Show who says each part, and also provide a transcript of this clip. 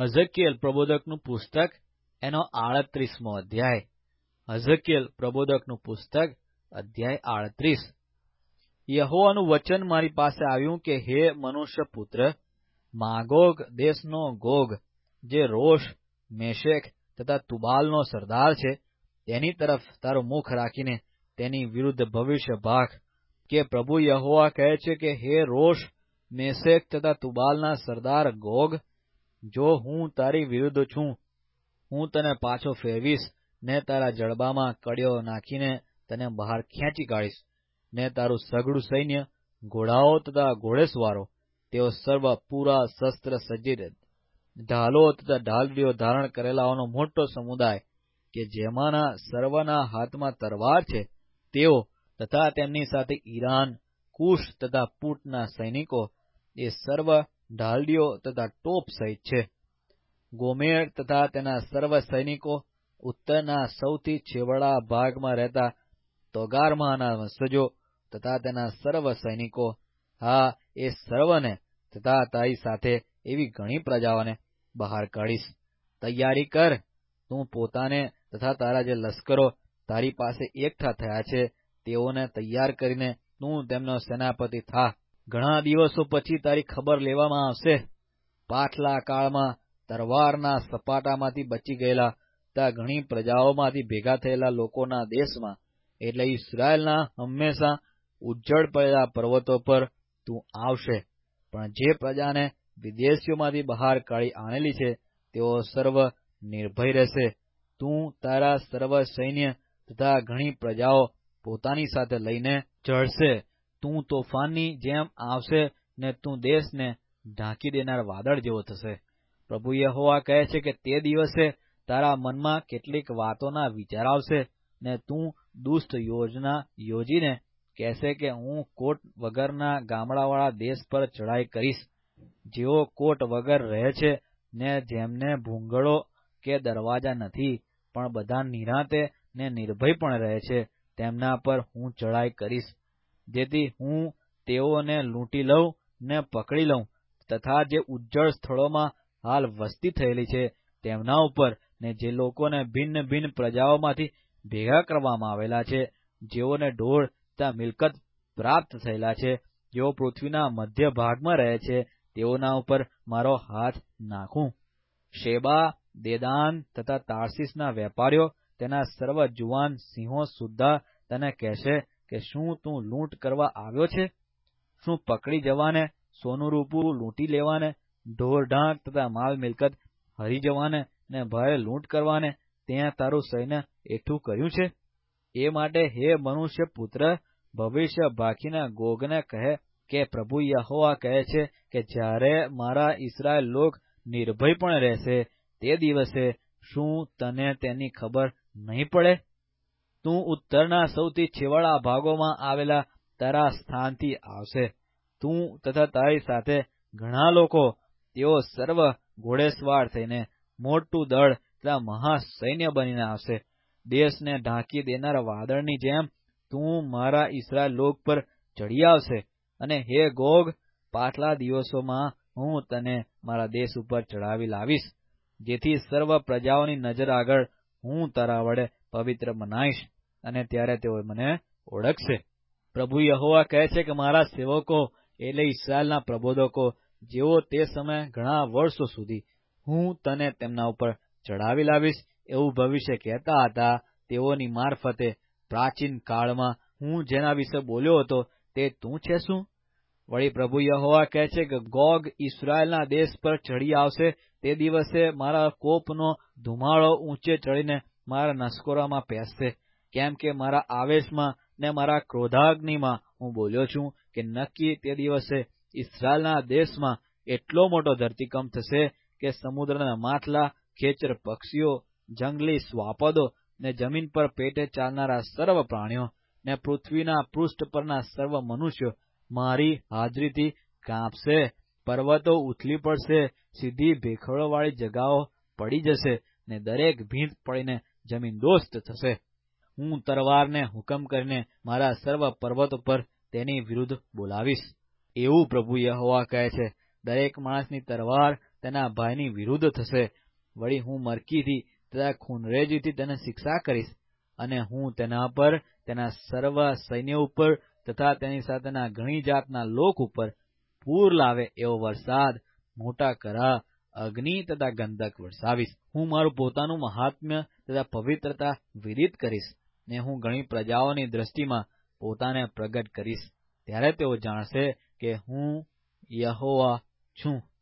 Speaker 1: હઝકીએલ પ્રબોધકનું પુસ્તક એનો 38મો અધ્યાય. હઝકીએલ પ્રબોધકનું પુસ્તક અધ્યાય 38. યહોવાનું વચન મારી પાસે આવ્યું કે, હે મનુષ્ય પુત્ર, માગોગ દેશનો ગોગ, જે રોશ, મેશેક તથા તુબાલનો સરદાર છે, તેની તરફ તારું મુખ રાખીને તેની વિરુદ્ધ ભવિષ્ય ભાખ. કે પ્રભુ યહોવા કહે છે કે, હે રોશ, મેશેક તથા તુબાલના સરદાર ગોગ, જો હું તારી વિરુદ્ધ છું, હું તને પાછો ફેરવીશ ને તારા જડબામાં કડીઓ નાખીને તને બહાર ખેંચી કાઢીશ. ને તારું સઘળું સૈન્ય, ઘોડાઓ તથા ઘોડેસવારો, તેઓ સર્વ પૂરા શસ્ત્ર સજ્જિત, ઢાલો તથા ઢાલડીઓ ધારણ કરેલાઓનો મોટો સમુદાય, કે જેમાંના સર્વના હાથમાં તરવાર છે, તેઓ તથા તેમની સાથે ઈરાન, કુશ તથા પૂટના સૈનિકો, એ સર્વ ઢાલડીઓ તથા ટોપ સહિત છે. ગોમેર તથા તેના સર્વ સૈનિકો, ઉત્તરના સૌથી છેવાડા ભાગમાં રહેતા તોગારમાના વંશજો તથા તેના સર્વ સૈનિકો, હા, એ સર્વને તથા તારી સાથે એવી ઘણી પ્રજાઓને બહાર કાઢીશ. તૈયારી કર, તું પોતાને તથા તારા જે લશ્કરો તારી પાસે એકઠા થયા છે, તેઓને તૈયાર કરીને તું તેમનો સેનાપતિ થા. ઘણા દિવસો પછી તારી ખબર લેવામાં આવશે. પાછલા કાળમાં તરવારના સપાટામાંથી બચી ગયેલા તથા ઘણી પ્રજાઓમાંથી ભેગા થયેલા લોકોના દેશમાં, એટલે ઇસ્રાયેલના હંમેશા ઉજ્જડ પડેલા પર્વતો પર તું આવશે. પણ જે પ્રજાને વિદેશીઓમાંથી બહાર કાઢી આણેલી છે, તેઓ સર્વ નિર્ભય રહેશે. તું તારા સર્વ સૈન્ય તથા ઘણી પ્રજાઓ પોતાની સાથે લઈને ચડશે. તું તોફાનની જેમ આવશે ને તું દેશને ઢાંકી દેનાર વાદળ જેવો થશે. પ્રભુ યહોવા કહે છે કે, તે દિવસે તારા મનમાં કેટલીક વાતોના વિચાર આવશે, ને તું દુષ્ટ યોજના યોજીને કહેશે કે, હું કોટ વગરના ગામડાવાળા દેશ પર ચડાઈ કરીશ. જેઓ કોટ વગર રહે છે ને જેમને ભૂંગળો કે દરવાજા નથી, પણ બધા નિરાંતે ને નિર્ભય પણ રહે છે, તેમના પર હું ચડાઈ કરીશ, જેથી હું તેઓને લૂંટી લઉં ને પકડી લઉં, તથા જે ઉજ્જડ સ્થળોમાં હાલ વસ્તી થયેલી છે તેમના ઉપર, ને જે લોકોને ભિન્ન ભિન્ન પ્રજાઓમાંથી ભેગા કરવામાં આવેલા છે, જેઓને ઢોર તથા મિલકત પ્રાપ્ત થયેલા છે, જેઓ પૃથ્વીના મધ્ય ભાગમાં રહે છે, તેઓના ઉપર મારો હાથ નાખું. શેબા, દેદાન તથા તાર્શીશના વેપારીઓ, તેના સર્વ જુવાન સિંહો સુદ્ધા તને કહેશે કે, શું તું લૂંટ કરવા આવ્યો છે? શું પકડી જવાને, સોનું રૂપું લૂંટી લેવાને, ઢોર ઢાંક તથા માલ મિલકત હરી જવાને ને ભારે લૂંટ કરવાને ત્યાં તારું સૈન્ય એકઠું કર્યું છે? એ માટે હે મનુષ્ય પુત્ર, ભવિષ્ય ભાખીના ગોગને કહે કે, પ્રભુ યહોવા કહે છે કે, જ્યારે મારા ઇસ્રાયેલ લોક નિર્ભય પણ રહેશે, તે દિવસે શું તને તેની ખબર નહીં પડે? તું ઉત્તરના સૌથી છેવાડા ભાગોમાં આવેલા તારા સ્થાનથી આવશે. તું તથા તારી સાથે ઘણા લોકો, તેઓ સર્વ ઘોડેસવાર થઈને મોટું દળ તથા મહાસૈન્ય બનીને આવશે. દેશને ઢાંકી દેનાર વાદળની જેમ તું મારા ઇસ્રાયેલ લોક પર ચડી આવશે. અને હે ગોગ, પાછલા દિવસોમાં હું તને મારા દેશ ઉપર ચડાવી લાવીશ, જેથી સર્વ પ્રજાઓની નજર આગળ હું તારા વડે પવિત્ર મનાઈશ, અને ત્યારે તેઓ મને ઓળખશે. પ્રભુ યહોવા કહે છે કે, મારા સેવકો એટલે ઇસ્રાયેલના પ્રબોધકો, જેઓ તે સમયે ઘણા વર્ષો સુધી હું તને તેમના ઉપર ચડાવી લાવીશ એવું ભવિષ્ય કહેતા હતા, તેઓની મારફતે પ્રાચીન કાળમાં હું જેના વિશે બોલ્યો હતો તે તું છે શું? વળી પ્રભુ યહોવા કહે છે કે, ગોગ ઇસ્રાયેલના દેશ પર ચડી આવશે. તે દિવસે મારા કોપનો ધુમાડો ઊંચે ચડીને મારા નસકોરામાં પેસશે. કેમ કે મારા આવેશમાં ને મારા ક્રોધાગ્નિમાં હું બોલ્યો છું કે, નક્કી તે દિવસે ઇસ્રાયેલના દેશમાં એટલો મોટો ધરતીકંપ થશે કે સમુદ્રના માછલા, ખેચર પક્ષીઓ, જંગલી શ્વાપદો ને જમીન પર પેટે ચાલનારા સર્વ પ્રાણીઓ ને પૃથ્વીના પૃષ્ઠ પરના સર્વ મનુષ્યો મારી હાજરીથી કાંપશે. પર્વતો ઉથલી પડશે, સીધી ભેખડોવાળી જગાઓ પડી જશે, ને દરેક ભીંત પડીને જમીનદોસ્ત થશે. હું તરવારને હુકમ કરીને મારા સર્વ પર્વતો પર તેની વિરુદ્ધ બોલાવીશ. એવું પ્રભુ યહોવા કહે છે. દરેક માણસની તરવાર તેના ભાઈની વિરુદ્ધ થશે. વળી હું મરકીથી તથા ખૂનરેજીથી તેને શિક્ષા કરીશ, અને હું તેના પર, તેના સર્વ સૈન્ય ઉપર તથા તેની સાથેના ઘણી જાતના લોક ઉપર પૂર લાવે એવો વરસાદ, મોટા કરા, અગ્નિ તથા ગંધક વરસાવીશ. હું મારું પોતાનું મહાત્મ્ય તથા પવિત્રતા વિદિત કરીશ, ને હું ઘણી પ્રજાઓની દ્રષ્ટિમાં પોતાને પ્રગટ કરીશ. ત્યારે તેઓ જાણશે કે હું યહોવા છું.